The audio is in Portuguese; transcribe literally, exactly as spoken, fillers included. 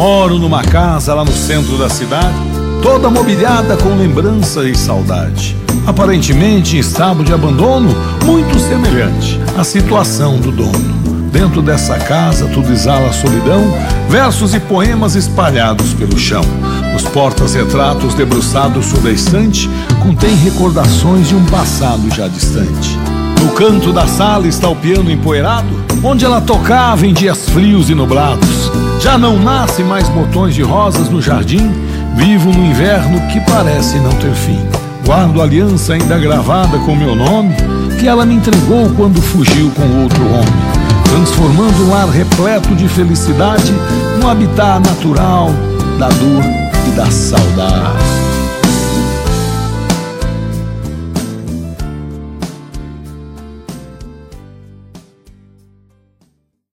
Moro numa casa lá no centro da cidade, toda mobiliada com lembrança e saudade. Aparentemente em estado de abandono, muito semelhante à situação do dono. Dentro dessa casa tudo exala solidão, versos e poemas espalhados pelo chão. Os portas-retratos debruçados sobre a estante contêm recordações de um passado já distante. No canto da sala está o piano empoeirado, onde ela tocava em dias frios e nublados. Já não nascem mais botões de rosas no jardim, vivo no inverno que parece não ter fim. Guardo a aliança ainda gravada com meu nome, que ela me entregou quando fugiu com outro homem, transformando um ar repleto de felicidade num habitat natural da dor e da saudade.